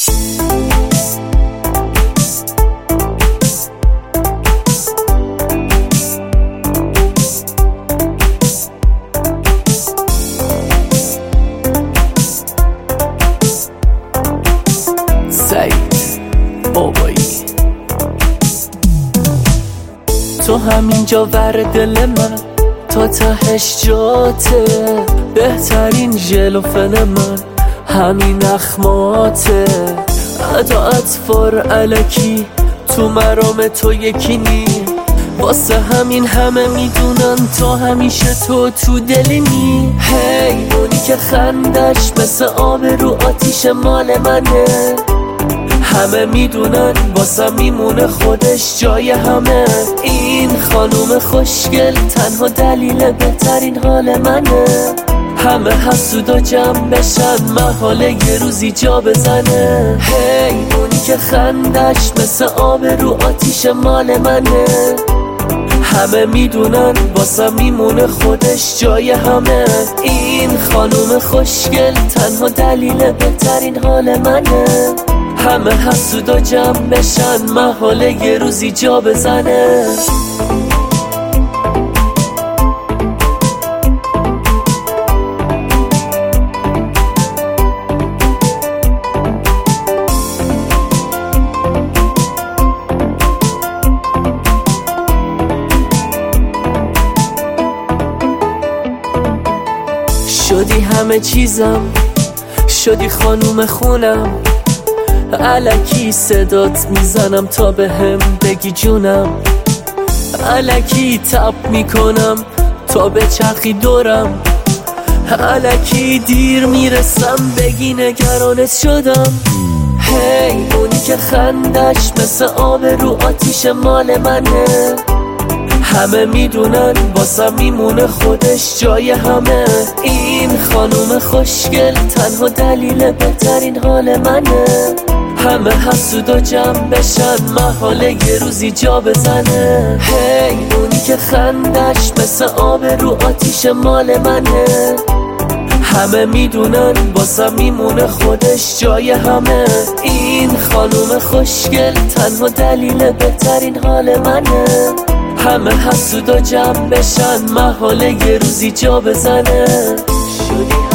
بابایی تو همینجا ور دل من تا تهش جاته، بهترین ژلوفن من همین اخماته. ادا اطفار علکی تو مرام تو یکی نی، واسه همین همه میدونن تو همیشه تو دلمی. هی اونی که خندش مثل آب رو آتیش مال منه، همه میدونن واسه میمونه خودش جای همه. این خانوم خوشگل تنها دلیل بهترین حال منه، همه حسودا جمع بشن محاله یه روزی جا بزنه. هی اونی که خندش مثل آب رو آتیش مال منه، همه میدونن واسه میمونه خودش جای همه. این خانوم خوشگل تنها دلیل بهترین حال منه، همه حسودا جمع بشن محاله یه روزی جا بزنه. شدی همه چیزم، شدی خانوم خونم، الکی صدات میزنم تا بهم بگی جونم، الکی تپ میکنم تا به چرخی دورم، الکی دیر میرسم بگی نگرانت شدم. هی اونی که خندش مثل آب رو آتیش مال منه، همه میدونن واسه میمونه خودش جای همه. این خانوم خوشگل تنها دلیل بهترین حال منه، همه حسودا جمع بشن محاله یه روزی جا بزنه. هی اونی که خندش مثل آب رو آتیش مال منه، همه میدونن واسه میمونه خودش جای همه. این خانوم خوشگل تنها دلیل بهترین حال منه، همه حسودا جمع بشن محاله یه روزی جا بزنه.